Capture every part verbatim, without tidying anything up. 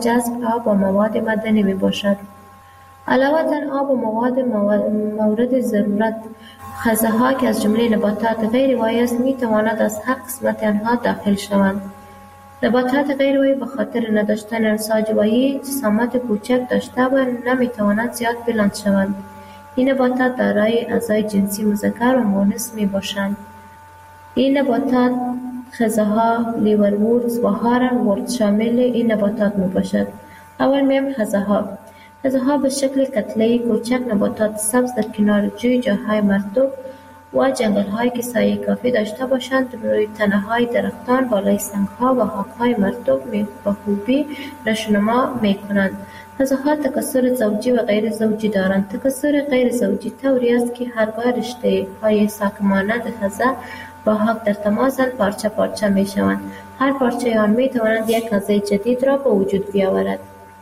جذب آب و مواد معدنی می باشد. علاوه آب و مواد مورد ضرورت غذاها که از جمله نباتات غیر وایی است می تواند از هر قسمت آنها داخل شوند. نباتات غیر وایی به خاطر نداشتن انساج وایی جسامت کوچک داشته و نمی توانند زیاد بلند شوند. این نباتات دارای اعضای جنسی مذکر و مؤنث می باشند. این نباتات خزه‌ها، لیوروردز و هارن‌وردز شامل این نباتات می باشد. اول میم خزه‌ها. خزه‌ها به شکل کتله‌ای کوچک نباتات سبز در کنار جوی، جاهای مرطوب و جنگل‌هایی که سایه کافی داشته باشند روی تنه‌های درختان، بالای سنگ‌ها و خاک‌های مرطوب به خوبی نشوونما می‌کنند. خزه‌ها تکثر زوجی و غیر زوجی دارند. تکثر غیر زوجی طوری است که هرگاه رشته‌های ساک مانند خزه با حق در تماسند پارچه پارچه می‌شوند. هر پارچه آن می‌تواند یک خزه جدید را به وجود بیاورد.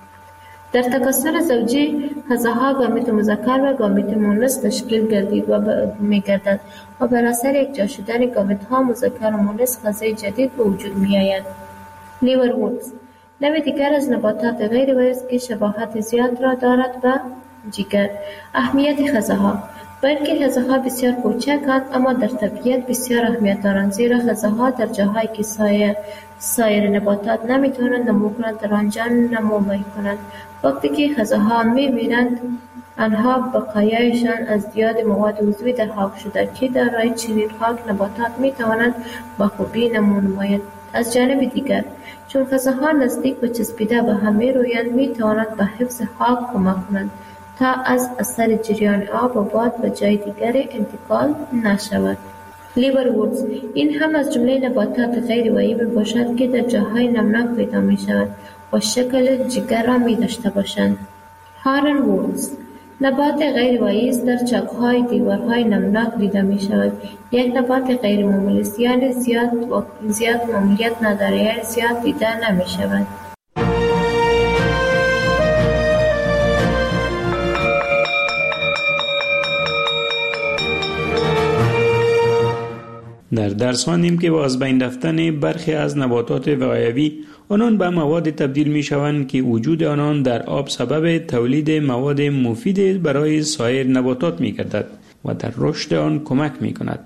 در تکثر زوجی خزه‌ها گامیت مذکر و گامیت مؤنث تشکیل گردید و می‌گردد و بر اثر یکجا شدن گامیت‌ها مذکر و مؤنث خزه جدید به وجود می‌آید. لیوروردز نوع دیگر از نباتات غیر وایی است که شباهت زیاد را دارد به جگر. اهمیت خزه‌ها. بلکه خزه‌ها بسیار کوچکند اما در طبیعت بسیار اهمیت دارند، زیرا خزه‌ها در جاهایی که سایر سایر نباتات نمی‌توانند نمو کنند در آنجا نمو می‌کنند. وقتی که خزه‌ها می‌میرند آنها بقایایشان از زیاد مواد عضوی در خاک شده که دارای چنین خاک نباتات می‌توانند به خوبی نمو نمایند. از جانب دیگر چون خزه‌ها نزدیک و چسبیده به هم می‌رویند می‌توانند به حفظ خاک کمک کنند تا از اثر جریان آب و باد به جای دیگر انتقال نشود. لیوروردز این هم از جمله نباتات غیر وایی میباشد که در جاهای نمناک پیدا میشود و شکل جگر را می داشته باشند. هارن‌وردز نبات غیر وایی است، در چاک‌های دیوارهای نمناک دیده می شود. یک نبات غیر معمولی است، یعنی زیاد و زیاد معمولیت ندارد، یعنی زیاد دیده نمی شود. در درس خواندیم که با از بین رفتن برخی از نباتات وقایوی آنان به مواد تبدیل می شوند که وجود آنان در آب سبب تولید مواد مفید برای سایر نباتات می گردد و در رشد آن کمک می کند.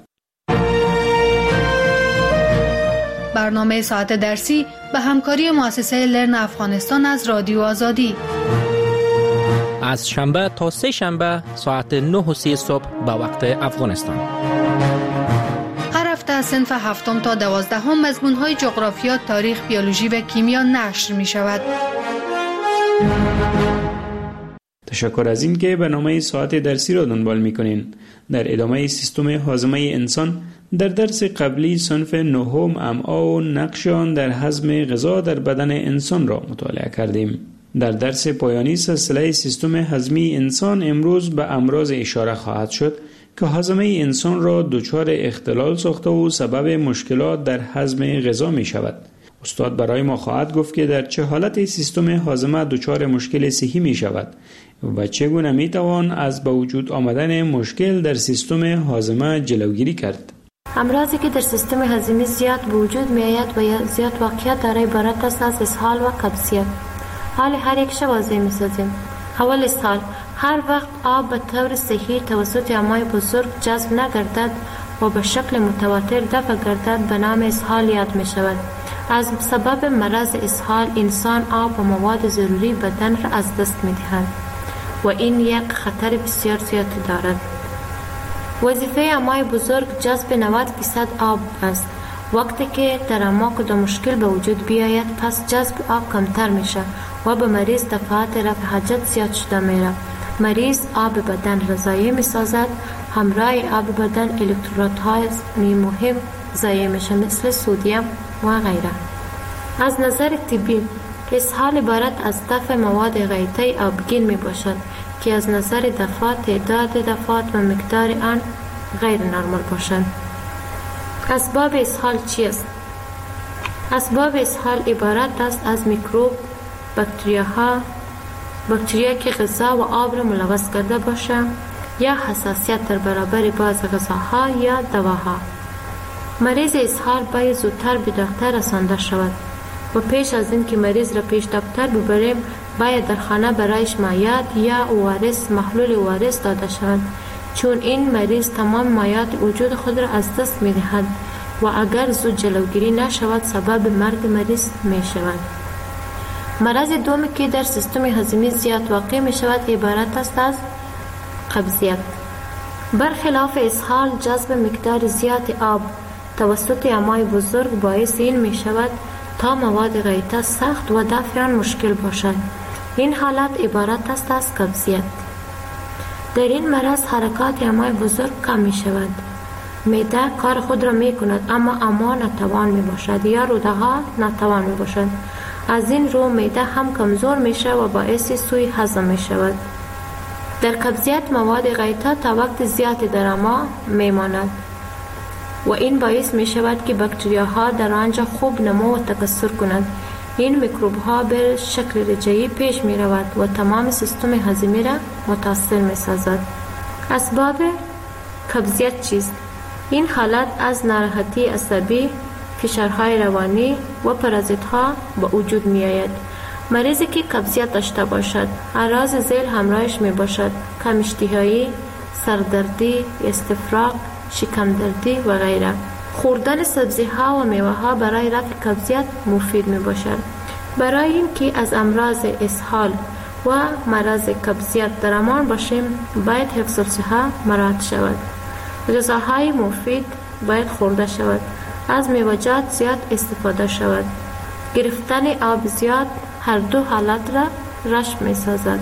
برنامه ساعت درسی به همکاری مؤسسه لرن افغانستان از رادیو آزادی از شنبه تا سه شنبه ساعت نه و سی صبح به وقت افغانستان. از صنف هفتم تا دوازدهم مضمون‌های جغرافیا، تاریخ، بیولوژی و کیمیا نشر می شود. تشکر از این که برنامه ساعت درسی را دنبال می کنین. در ادامه سیستم هاضمه انسان در درس قبلی صنف نهم امعا و نقش آن در هضم غذا در بدن انسان را مطالعه کردیم. در درس پایانی سلسله سیستم هضمی انسان امروز به امراض اشاره خواهد شد که هاضمه انسان را دچار اختلال ساخته و سبب مشکلات در هضم غذا می شود. استاد برای ما خواهد گفت که در چه حالت سیستم هاضمه دچار مشکل صحی می شود و چگونه می توان از به وجود آمدن مشکل در سیستم هاضمه جلوگیری کرد. امراضی که در سیستم هاضمه زیاد به وجود می آید و زیاد واقعیت دارای عبارت است از اسهال و قبضیت. حال هر یک شب واضح می سازیم. اول اسهال. هر وقت آب به طور صحیح توسط امعای بزرگ جذب نگردد و به شکل متواتر دفع گردد به نام اسهال یاد می شود. از سبب مرض اسهال انسان آب و مواد ضروری بدن را از دست می دهد و این یک خطر بسیار زیاد دارد. وظیفه امعای بزرگ جذب نود درصد آب است. وقتی که در امعا کدام مشکل به وجود بیاید پس جذب آب کمتر می شود و به مریض دفعات رفع حاجت زیاد شده می رود. مریض آب بدن را ضایع می سازد. همراه آب بدن الکترودهای مهم ضایع می شود مثل سدیم و غیره. از نظر طبی اسهال عبارت از دفع مواد غیطی آبگین می باشد که از نظر دفعات تعداد دفعات و مقدار آن غیر نرمال باشند. اسباب اسهال چیست؟ اسباب اسهال عبارت است از میکروب، باکتریاها، باکتریا که غذا و آب را ملوث کرده باشند یا حساسیت در برابر بعض غذاها یا دواها. مریض اسهال باید زودتر به دکتر رسانده شود. و پیش از این که مریض را پیش دکتر ببریم باید در خانه برایش مایعات یا او آر اس محلول او آر اس داده شود، چون این مریض تمام مایعات وجود خود را از دست می دهد و اگر زود جلوگیری نشود سبب مرگ مریض می شود. مرض دومی که در سیستم هضمی زیاد واقع می شود عبارت است از قبضیت. برخلاف اسهال، جذب مقدار زیاد آب توسط امعای بزرگ باعث این می شود تا مواد غیطه سخت و دفع آن مشکل باشد. این حالت عبارت است از قبضیت. در این مرض حرکات امعای بزرگ کم می شود. معده کار خود را می کند اما امعا ناتوان می باشد یا روده ها ناتوان می باشد. از این رو معده هم کمزور می شود و باعث سوء هضم می شود. در قبضیت مواد غیطه تا وقت زیادی در امعا می ماند و این باعث می شود که باکتریاها در آنجا خوب نمو و تکثر کنند. این میکروب ها به شکل رجعی پیش می رود و تمام سیستم هضمی را متاثر می سازد. اسباب قبضیت چیست؟ این حالت از ناراحتی عصبی، فشارهای روانی و پرازیت ها به وجود می آید. مریضی که قبضیت داشته باشد اعراض ذیل همراهش می باشد: کم اشتهایی، سردردی، استفراغ، شکم دردی و غیره. خوردن سبزی ها و میوه ها برای رفع قبضیت مفید می باشد. برای اینکه از امراض اسهال و مرض قبضیت در امان باشیم باید حفظ الصحه مراعات شود. غذاهای مفید باید خورده شود. از میوه‌جات زیاد استفاده شود. گرفتن آب زیاد هر دو حالت را رشد می سازد.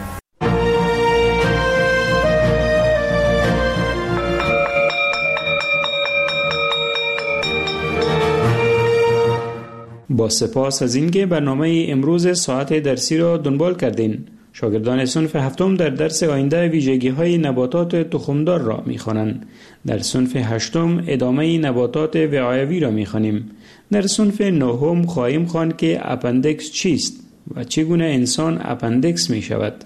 با سپاس از اینکه برنامه امروز ساعت درسی را دنبال کردین. شاگردان صنف هفتم در درس آینده ویژگی های نباتات تخمدار را می خوانند. در صنف هشتم ادامه نباتات وعایوی را می خوانیم. در صنف نهم خواهیم خواند که اپندکس چیست و چگونه انسان اپندکس می شود.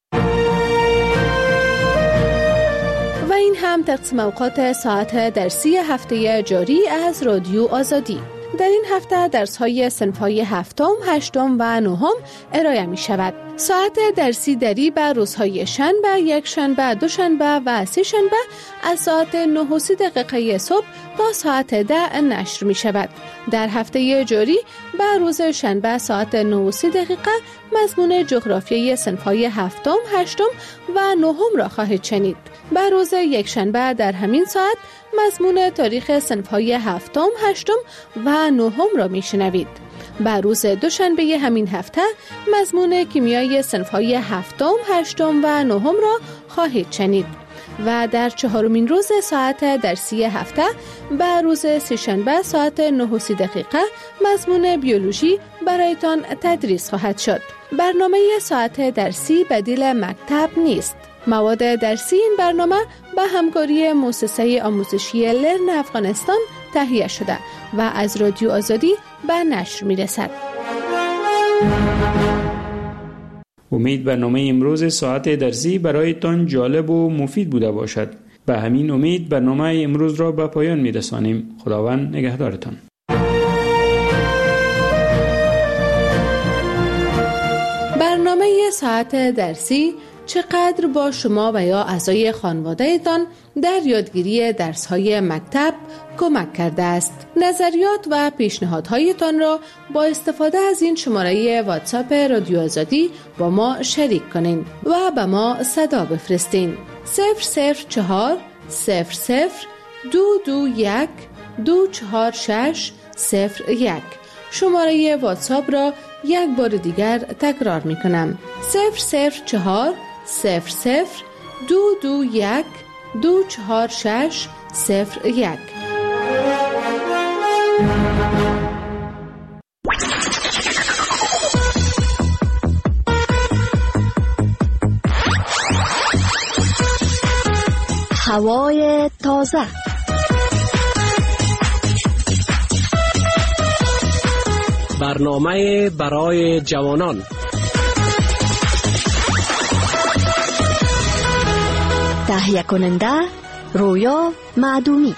و این هم تقسیم اوقات ساعت درسی هفته جاری از رادیو آزادی. در این هفته درس‌های صنف‌های هفتم، هشتم و نهم ارائه می شود. ساعت درسی دری به روزهای شنبه، یک شنبه، دو شنبه و سه شنبه از ساعت نه و سی دقیقه صبح تا ساعت ده نشر می شود. در هفته جاری به روز شنبه ساعت نه و سی دقیقه مضمون جغرافیای صنف‌های هفتم، هشتم و نهم را خواهید شنید. به روز یک شنبه در همین ساعت مضمون تاریخ صنف‌های هفتم، هشتم و نهم را میشنوید. به روز دوشنبه همین هفته مضمون کیمیای صنف‌های هفتم، هشتم و نهم را خواهید شنید. و در چهارمین روز ساعت درسی هفته به روز سه‌شنبه ساعت نه و سی دقیقه مضمون بیولوژی برایتان تدریس خواهد شد. برنامه ساعت درسی بدیل مکتب نیست. مواد درسی این برنامه به همکاری مؤسسه آموزشی لرن افغانستان تهیه شده و از رادیو آزادی به نشر می رسد. امید برنامه امروز ساعت درسی برایتان جالب و مفید بوده باشد. به همین امید برنامه امروز را به پایان می رسانیم. خداوند نگهدارتان. برنامه ساعت درسی چقدر با شما و یا اعضای خانواده‌تان در یادگیری درس‌های مکتب کمک کرده است. نظریات و پیشنهادهایتان را با استفاده از این شماره واتساپ رادیو آزادی با ما شریک کنین و به ما صدا بفرستین. صفر صفر چهار صفر صفر دو دو یک دو چهار شش صفر یک. شماره واتساپ را یک بار دیگر تکرار می کنم. صفر صفر چهار صفر صفر دو دو یک دو چهار شش صفر یک. هوای تازه، برنامه برای جوانان، تهیه کننده رویا معدومی.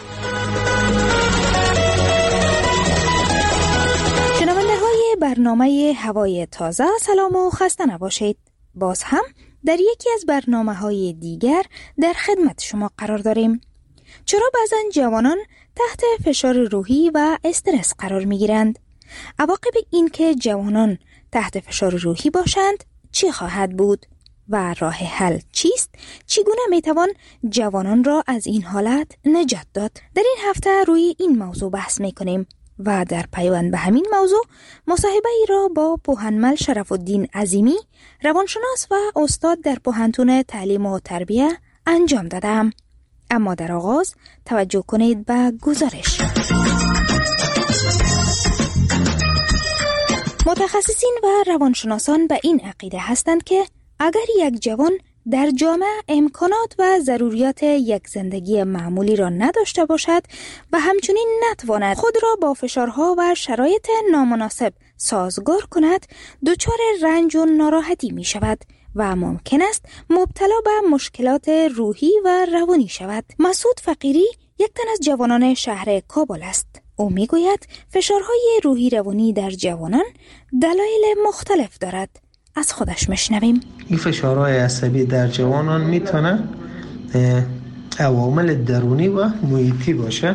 برنامه هوای تازه سلام و خسته نباشید. باز هم در یکی از برنامه‌های دیگر در خدمت شما قرار داریم. چرا بعضن جوانان تحت فشار روحی و استرس قرار می‌گیرند؟ عواقب این که جوانان تحت فشار روحی باشند چی خواهد بود؟ و راه حل چیست؟ چگونه میتوان جوانان را از این حالت نجات داد؟ در این هفته روی این موضوع بحث میکنیم و در پیوند به همین موضوع مصاحبه ای را با پوهنمل شرف الدین عظیمی، روانشناس و استاد در پوهنتون تعلیم و تربیه انجام دادم. اما در آغاز توجه کنید به گزارش. متخصصین و روانشناسان به این عقیده هستند که اگر یک جوان در جامعه امکانات و ضروریات یک زندگی معمولی را نداشته باشد و همچنین نتواند خود را با فشارها و شرایط نامناسب سازگار کند، دچار رنج و ناراحتی می شود و ممکن است مبتلا به مشکلات روحی و روانی شود. مسعود فقیری یک تن از جوانان شهر کابل است. او می گوید فشارهای روحی روانی در جوانان دلایل مختلف دارد. از خودش مشنویم. این فشارهای عصبی در جوانان میتونه عوامل درونی و محیطی باشه.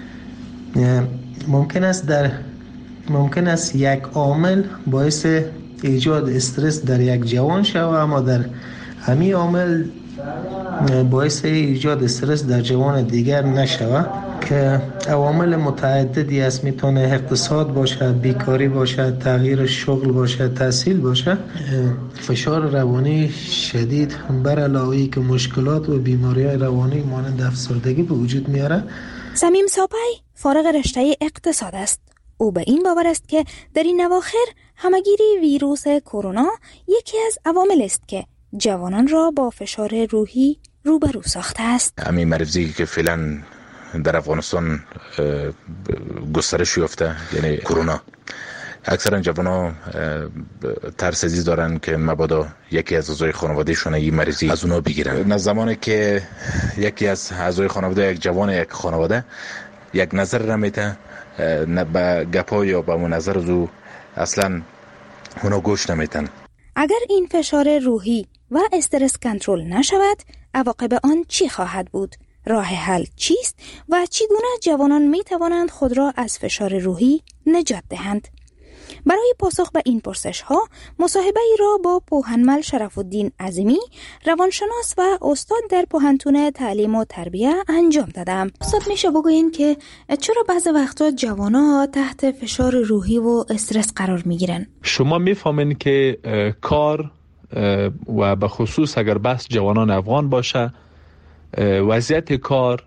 ممکن است در ممکن است یک عامل باعث ایجاد استرس در یک جوان شود، اما در همین عامل باعث ایجاد استرس در جوان دیگر نشود که عوامل متعددی است. میتونه اقتصاد باشه، بیکاری باشه، تغییر شغل باشه، تحصیل باشه. فشار روانی شدید بر علاوه که مشکلات و بیماری‌های روانی مانند افسردگی به وجود میاره. صمیم ساپای فارغ رشته اقتصاد است. او به این باور است که در این اواخر همگیری ویروس کرونا یکی از عوامل است که جوانان را با فشار روحی روبرو ساخته است. همین مرضی که فعلا در افغانستان گسترش یافته، یعنی کرونا، اکثرا جوانان ترس ازی دارن که مبادا یکی از اعضای خانوادهشون این مرضی از اونا بگیرن. نه زمانی که یکی از اعضای خانواده، یک جوان یک خانواده یک نظر نمیته، نه به گپا یا به اون نظر زو اصلا اونا گوش نمیتن. اگر این فشار روحی و استرس کنترل نشود، عواقب آن چی خواهد بود؟ راه حل چیست و چگونه جوانان می توانند خود را از فشار روحی نجات دهند؟ برای پاسخ به این پرسش ها مصاحبه ای را با پوهنمل شرف الدین عظیمی، روانشناس و استاد در پوهنتون تعلیم و تربیه انجام دادم. استاد میشه بگوین که چرا بعضی وقتا جوانا تحت فشار روحی و استرس قرار میگیرن؟ شما میفهمین که کار و به خصوص اگر بحث جوانان افغان باشه، وضعیت کار،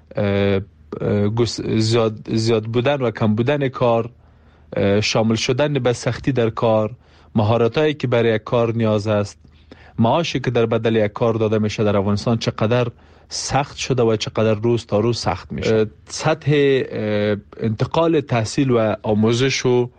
زیاد, زیاد بودن و کم بودن کار، شامل شدن به سختی در کار، مهارتایی که برای یک کار نیاز است، معاشی که در بدل یک کار داده میشه در افغانستان چقدر سخت شده و چقدر روز تا روز سخت میشه. سطح انتقال تحصیل و آموزش و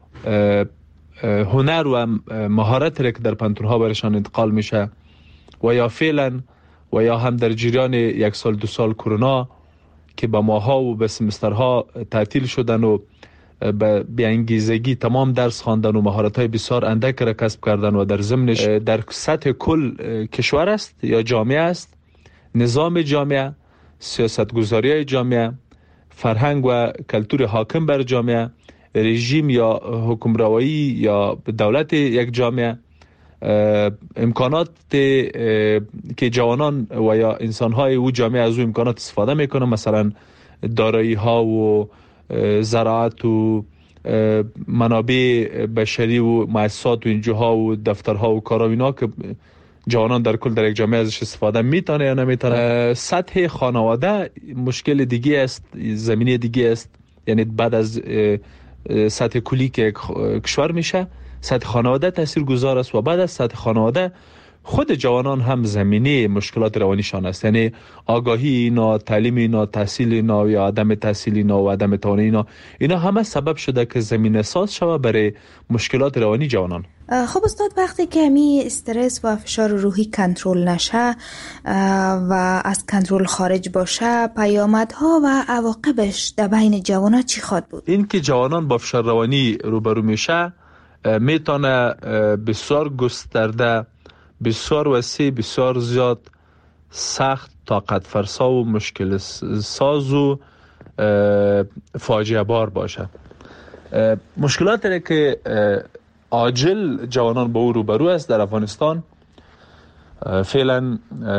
هنر و مهارت که در پانتونها برشان انتقال میشه و یا فعلا و یا هم در جریان یک سال دو سال کرونا که به ماها و به سمسترها تعطیل شدن و به بیانگیزگی تمام درس خواندن و مهارت‌های بسیار اندک را کسب کردن و در ضمنش در سطح کل کشور است یا جامعه است، نظام جامعه، سیاستگذاری جامعه، فرهنگ و کلتور حاکم بر جامعه، رژیم یا حکمرانی یا دولت یک جامعه، امکانات که جوانان و یا انسان‌های او جامعه از او امکانات استفاده میکنن، مثلا دارایی ها و زراعت و منابع بشری و مؤسسات و اینجاها و دفترها و کارا اینا که جوانان در کل در یک جامعه ازش استفاده میتونه یا نمیتونه. سطح خانواده مشکل دیگه است، زمینه دیگه است. یعنی بعد از سطح کلی که کشور میشه، سطح خانواده تاثیر گذار است و بعد از سطح خانواده خود جوانان هم زمینه مشکلات روانیشان است. یعنی آگاهی اینا، تعلیم اینا، تحصیل اینا یا عدم تحصیل اینا و عدم توانایی اینا اینا همه سبب شده که زمینه ساز شود برای مشکلات روانی جوانان. خب استاد، وقتی که همی استرس و فشار روحی کنترل نشه و از کنترل خارج باشه، پیامدها و عواقبش در بین جوانان چی خواهد بود؟ این که جوانان با فشار روانی روبرو میشه میتونه بسیار گسترده، بسیار وسیع، بسیار زیاد سخت، طاقت فرسا و مشکل ساز و فاجعه بار باشه. مشکلاتی که عاجل جوانان با او روبرو است در افغانستان فعلا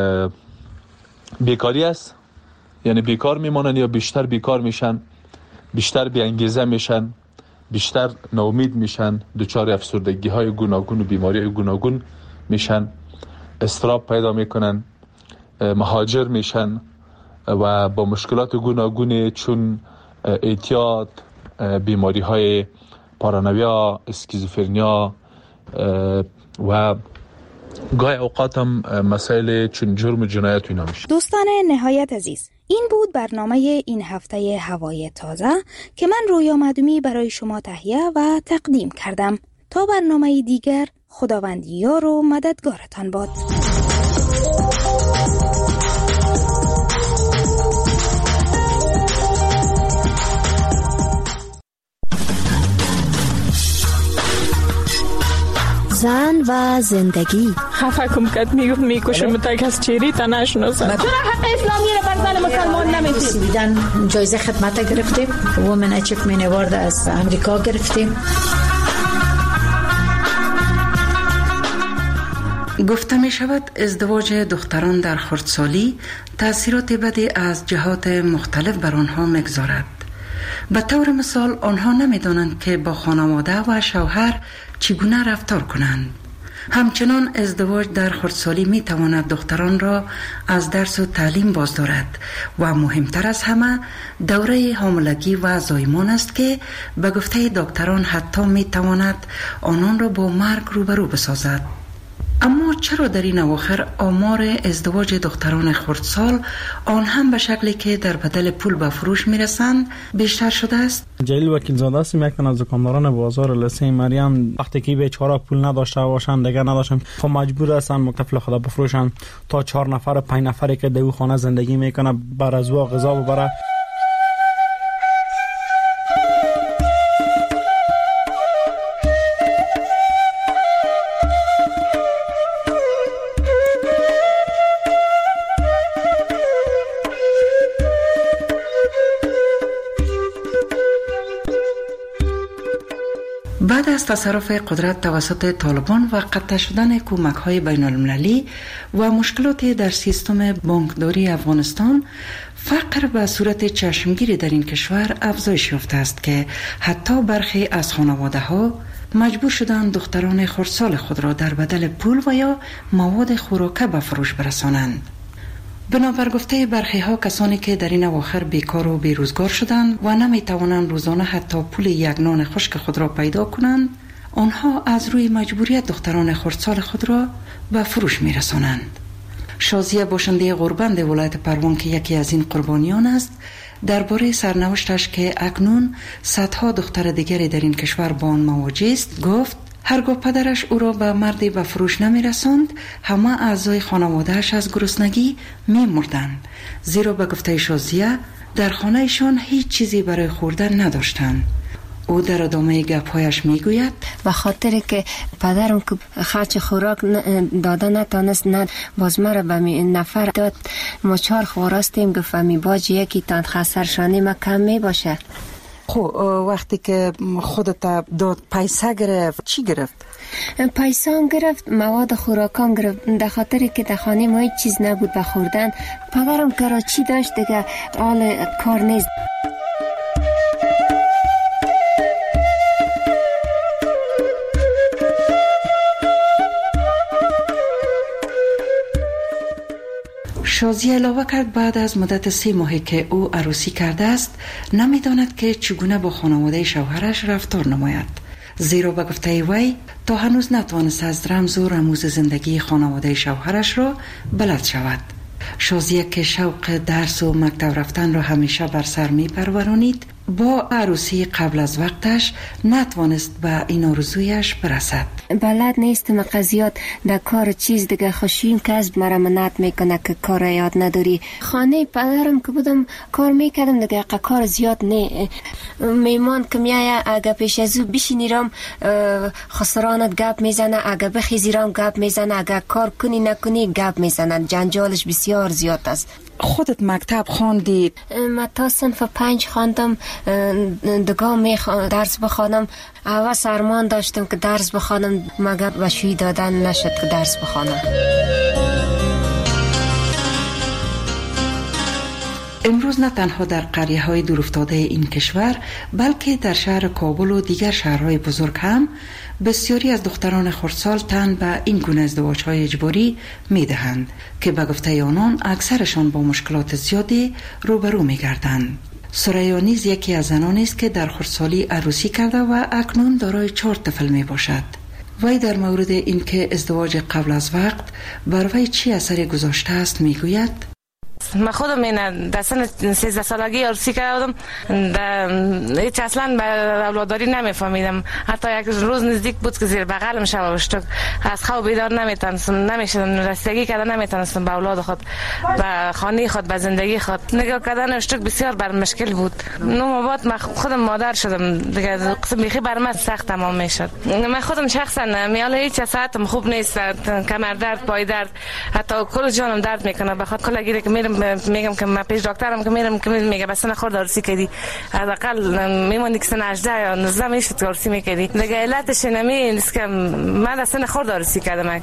بیکاری است، یعنی بیکار میمانند یا بیشتر بیکار میشن، بیشتر بی انگیزه میشن، بیشتر ناامید میشن، دچار افسردگی های گوناگون و بیماری های گوناگون میشن، اضطراب پیدا میکنن، مهاجر میشن و با مشکلات گوناگون چون اعتیاد، بیماری های پارانویا، اسکیزوفرنیا و گاهی اوقات هم مسائل چون جرم و جنایت اینا میشه. دوستان نهایت عزیز، این بود برنامه این هفته هوای تازه که من رویا معدومی برای شما تهیه و تقدیم کردم. تا برنامه دیگر، خداوند یار و مددگارتان باد. زن و زندگی. خفه کم کت میگفت میکشم تک از چیری تا نشناسم. چرا حق اسلامی رو بر زن مسلمان نمیدید؟ بیدن جایزه خدمت گرفتیم، وومن اچیومنت اوارد از امریکا گرفتیم. گفته می شود ازدواج دختران در خردسالی تأثیرات بدی از جهات مختلف بر آنها میگذارد. به طور مثال آنها نمیدانند که با خانواده و شوهر چگونه رفتار کنند. همچنان ازدواج در خردسالی می تواند دختران را از درس و تعلیم باز دارد و مهمتر از همه دوره حاملگی و زایمان است که به گفته دکتران حتی می تواند آنان را با مرگ روبرو بسازد. اما چرا در این اواخر آمار ازدواج دختران خردسال آن هم به شکلی که در بدل پول به فروش میرسند بیشتر شده است؟ جلیل وکیل زاده هستیم، یک تن از دکانداران بازار لسه مریم. وقتی که بیچاره پول نداشته باشند دیگه نداشتن، خب مجبور هستن مکتفل خدا بفروشن تا چهار نفر پنج نفری که در خانه زندگی میکنه بر از و غذا ببره. بعد از تصرف قدرت توسط طالبان و قطع شدن کمک‌های بین‌المللی و مشکلات در سیستم بانکداری افغانستان، فقر به صورت چشمگیری در این کشور افزایش یافته است که حتی برخی از خانواده‌ها مجبور شدند دختران خردسال خود را در بدل پول و یا مواد خوراکه به فروش برسانند. بنابر گفته برخی ها، کسانی که در این اواخر بیکار و بیروزگار شدند و نمی توانند روزانه حتی پول یک نان خشک خود را پیدا کنند، آنها از روی مجبوریت دختران خردسال خود را به فروش می رسانند. شازیه باشنده غوربند ولایت پروان که یکی از این قربانیان است، درباره سرنوشتش که اکنون صدها دختر دیگری در این کشور با آن مواجه است گفت: هرگاه پدرش او را به مردی به فروش نمی رساند، همه اعضای خانوادهش از گرسنگی می مردند، زیرا به گفته شازیه در خانهشان هیچ چیزی برای خوردن نداشتند. او در ادامه گپ‌هایش میگوید: به خاطر که پدرم که خرچ خوراک داده نتانست، نه باز مرا به نفر داد، ما چهار خواراستیم، گفت می باج یکی تان خسرشانی ما کم می باشه. خب وقتی که خودت داد پیسه گرفت چی گرفت؟ پیسان گرفت، مواد خوراکان گرفت، در خاطری که در خانه ما هیچ چیز نبود به خوردن. پدرم کراچی داشت دیگه، حال کار نیست. شازی علاوه کرد بعد از مدت سه ماهی که او عروسی کرده است نمیداند که چگونه با خانواده شوهرش رفتار نماید، زیرا به گفته وی تا هنوز نتوانست از رمز و رموز زندگی خانواده شوهرش را بلد شود. شازیه که شوق درس و مکتب رفتن را همیشه بر سر می پرورانید، با عروسی قبل از وقتش نتوانست به این آرزویش برسد. بلد نیستم قضیات در کار چیز دیگه خوشیم کسب مرا منعت میکنه که کار یاد نداری. خانه پدرم که بودم کار میکردم دیگه کار زیاد نه. میمان که میایه اگه پیش از او بشینیرم خسرانت گپ میزنه، اگه بخیزیرم گپ میزنه، اگه کار کنی نکنی گپ میزنه. جنجالش بسیار زیاد است. خودت مکتب خواندی؟ من تا صنف پنج خواندم، دگاه می درس بخوانم. اول سرمان داشتم که درس بخوانم مگر بشوی دادن نشد که درس بخوانم. امروز نه تنها در قریه های دورافتاده این کشور بلکه در شهر کابل و دیگر شهرهای بزرگ هم بسیاری از دختران خردسال تن به این گونه ازدواج های اجباری می دهند که به گفته آنان اکثرشان با مشکلات زیادی روبرو می گردند. سریا نیز یکی از زنانی است که در خردسالی عروسی کرده و اکنون دارای چهار طفل می باشد. وی در مورد اینکه ازدواج قبل از وقت بر وی چی اثری گذاشته است می گوید: من خودم این در سن سیزده سالگی عروسی کردم، هیچ اصلا به اولاداری نمیفهمیدم. حتی یک روز نزدیک بود که زیر بغلم شب اشتک از خواب بیدار نمیتونستم، نمیشدم رسیدگی کردن نمیتونستم به اولاد خود، به خانه خود، به زندگی خود. نگاه کردن اشتک بسیار بر مشکل بود. نو بعد من خودم مادر شدم دیگه، قسم بیخی بر من سخت تمام میشد. من خودم شخصا میاله هیچ ساعتم خوب نیست، کمر درد، پای درد، حتی کل جانم درد میکنه. بخاطر کلا گیره که میرم میگم که من پیش دکترم که میرم که میگه بس نه خورد عروسی کردی، حداقل میموندی که سن هجده یا نوزده میشد عروسی میکردی دیگه. علتش نمی نیست که من اصلا خورد عروسی کردم.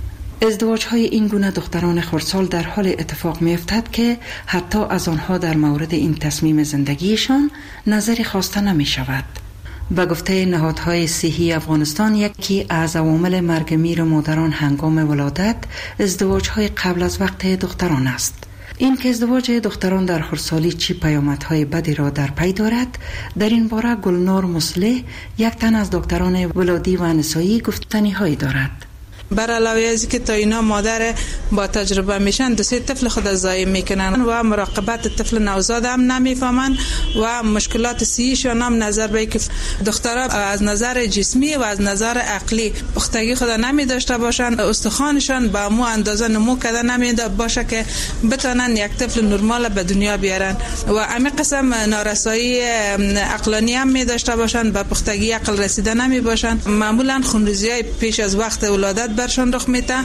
ازدواج های این گونه دختران خردسال در حال اتفاق میافتد که حتی از آنها در مورد این تصمیم زندگیشان نظری خواسته نمی شود. به گفته نهادهای صحی افغانستان یکی از عوامل مرگ میر مادران هنگام ولادت ازدواج های قبل از وقت دختران است. این که ازدواج دختران در خردسالی چی پیامدهای بدی را در پی دارد، در این باره گلنار مصلح یک تن از دکتران ولادی و نسایی گفتنی هایی دارد. بر علاوه از که تا اینا مادر با تجربه میشن دو سه طفل خود ضایع میکنن و مراقبت طفل نوزاد هم نمیفهمن و مشکلات صحیشون هم نظر به که دخترها از نظر جسمی و از نظر عقلی پختگی خود نمی داشته باشن، استخوانشان با مو اندازه نمو کرده نمی باشه که بتونن یک طفل نرمال به دنیا بیارن و همین قسم نارسایی عقلانی هم می داشته باشن، به پختگی عقل رسیده نمی باشن. معمولا خونریزی‌های پیش از وقت ولادت برشان رخ میده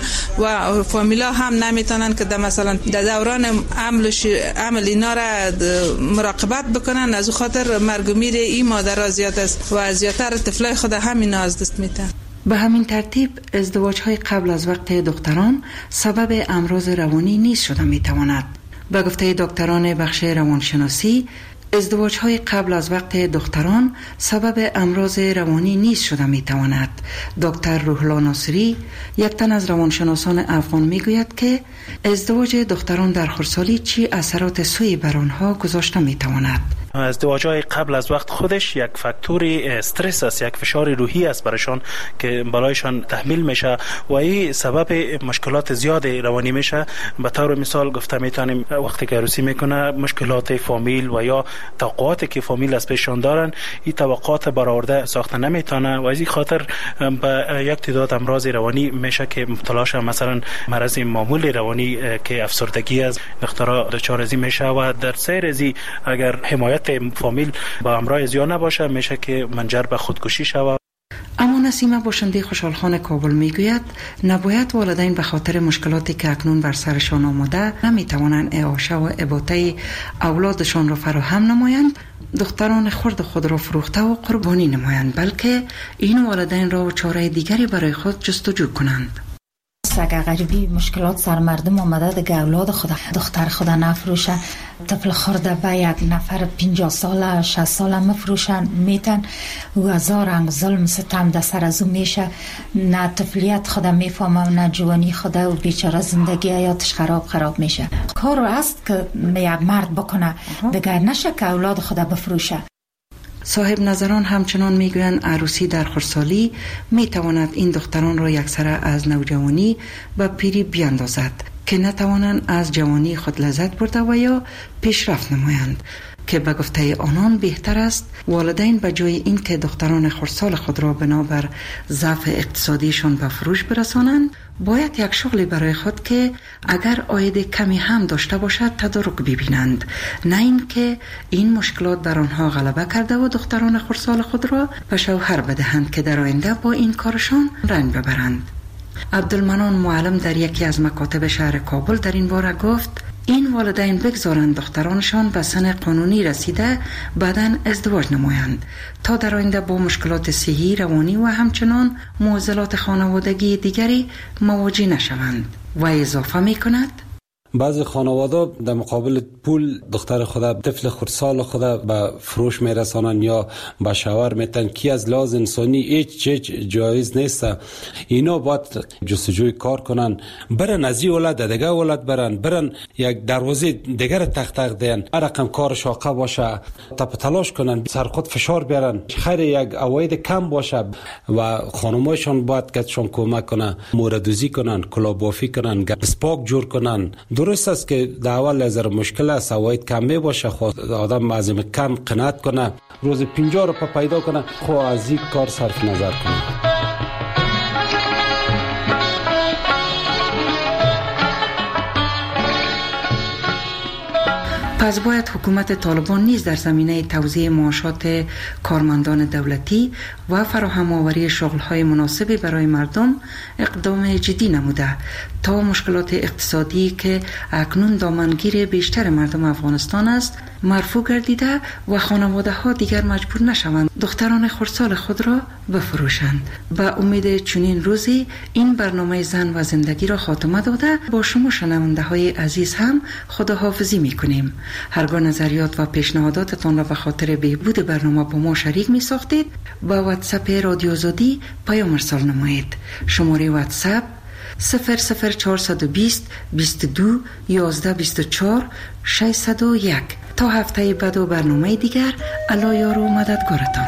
و فامیلا هم نمیتونن که مثلا در دوران عمل عمل اینا را مراقبت بکنن. از خاطر مرگ و میر این مادرها زیاد است و زیادتر طفلای خود همینا از دست میدن. به همین ترتیب ازدواج های قبل از وقت دختران سبب امراض روانی نیز شده میتواند. به گفته دکتران بخش روانشناسی، ازدواج های قبل از وقت دختران سبب امراض روانی نیز شده می تواند. دکتر روحلا ناصری، یک تن از روانشناسان افغان، می گوید که ازدواج دختران در خردسالی چی اثرات سوی بر آنها گذاشته می تواند. ازدواج‌های قبل از وقت خودش یک فاکتور استرس است، یک فشار روحی است برایشان که بالایشان تحمیل میشه و این سبب مشکلات زیاد روانی میشه. به طور مثال گفته میتونیم وقتی که عروسی میکنه مشکلات فامیل و یا توقعاتی که فامیل از پیششان دارن، این توقعات برآورده ساخته نمیتونه و از این خاطر به یک تعداد امراض روانی میشه که مبتلا شه. مثلا مرض معمول روانی که افسردگی است، دخترها دچار ازی میشه و در سیر ازی اگر حمایت فامیل با امراض زیاد نباشه میشه که منجر به خودکشی شود. اما نسیمه باشنده خوشحالخان کابل میگوید نباید والدین به خاطر مشکلاتی که اکنون بر سرشان آمده نمیتوانند اعاشه و اباطه اولادشان را فراهم نمایند، دختران خرد خود را فروخته و قربانی نمایند، بلکه این والدین را چاره دیگری برای خود جستجو کنند. اگر غریبی مشکلات سر مردم آمده دیگه اولاد خود دختر خود نفروشه، طفل خورده به یک نفر پنجاه ساله شصت ساله مفروشن میتن و هزار رنگ ظلم ستم در سر از او میشه، نه طفلیت خود میفهمه نه جوانی خود و بیچاره زندگی حیاتش خراب خراب میشه. کار است که یک مرد بکنه دیگه، نشه که اولاد خود بفروشه. صاحب نظران همچنان میگویند عروسی در خردسالی میتواند این دختران را یکسره از نوجوانی به پیری بیاندازد که نتوانند از جوانی خود لذت برده و یا پیشرفت نمایند. که به گفته آنان بهتر است والدین به جای این که دختران خردسال خود را بنابر ضعف اقتصادیشان به فروش برسانند، باید یک شغلی برای خود که اگر عاید کمی هم داشته باشد تدارک ببینند، نه این که این مشکلات بر آنها غلبه کرده و دختران خردسال خود را به شوهر بدهند که در آینده با این کارشان رنج ببرند. عبدالمنان معلم در یکی از مکاتب شهر کابل در این باره گفت این والدین بگذارند دخترانشان به سن قانونی رسیده بعداً ازدواج نمایند تا در آینده با مشکلات صحی، روانی و همچنان معضلات خانوادگی دیگری مواجه نشوند. و اضافه می کند بعضی خانواده در مقابل پول دختر خود، طفل خردسال خود به فروش میرسانن یا به شوهر میتن که از لحاظ انسانی هیچ چیز جایز نیست. اینا باید جستجوی کار کنن، برن از این ولد دیگه ولد برن برن یک دروازه دیگر تق تق دین، رقم کار شاقه باشه، تپ تلاش کنن، سر خود فشار بیارن، خیر یک عواید کم باشه و خانمایشان باید کتشان کمک کنن، موردوزی کنن، کلابافی کنن، سپاک جور کنن. درست است که در اول از مشکل است، عواید کم می باشه، خود آدم از کم قناعت کنه، روز پنجاه رو پیدا کنه، خو از این کار صرف نظر کنه. پس باید حکومت طالبان نیز در زمینه توزیع معاشات کارمندان دولتی و فراهم آوری شغل‌های مناسبی برای مردم اقدام جدی نموده تا مشکلات اقتصادی که اکنون دامنگیر بیشتر مردم افغانستان است مرفوع گردیده و خانواده ها دیگر مجبور نشوند دختران خردسال خود را بفروشند. به امید چنین روزی این برنامه زن و زندگی را خاتمه داده با شما شنونده های عزیز هم خداحافظی می کنیم. هرگاه نظریات و پیشنهاداتتان را به خاطر بهبود برنامه با ما شریک می ساختید با واتساپ رادیو آزادی پیام ارسال نمایید. شماره واتساپ صفر صفر چهارصد و بیست بیست و دو یازده بیست و چهار ششصد و یک. تا هفته بعد و برنامه دیگر، الله یار و مددگارتان.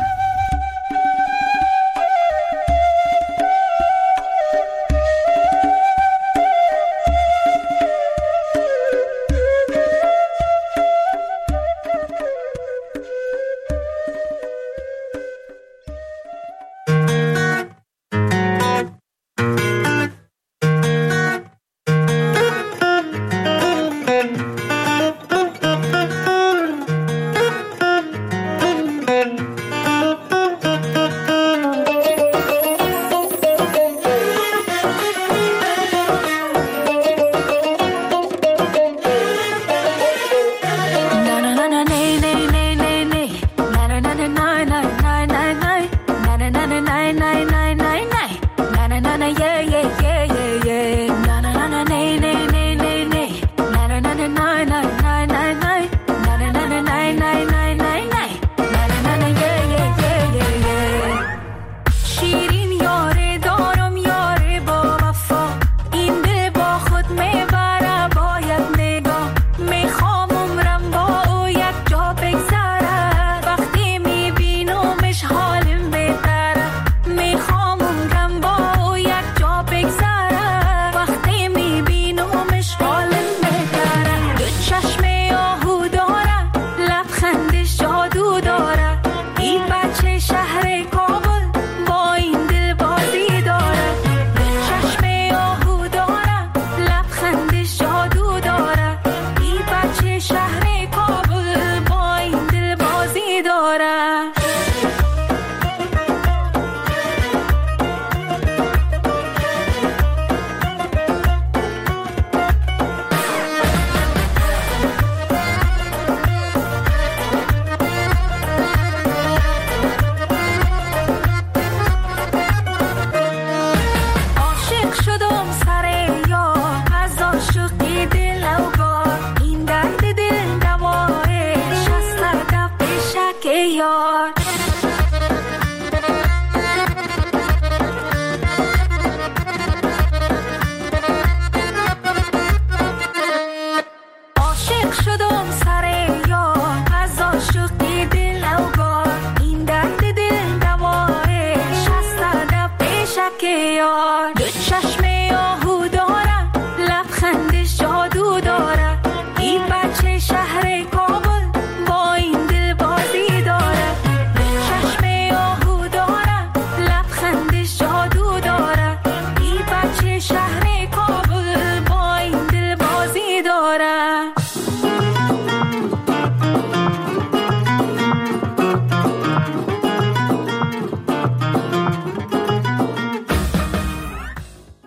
یار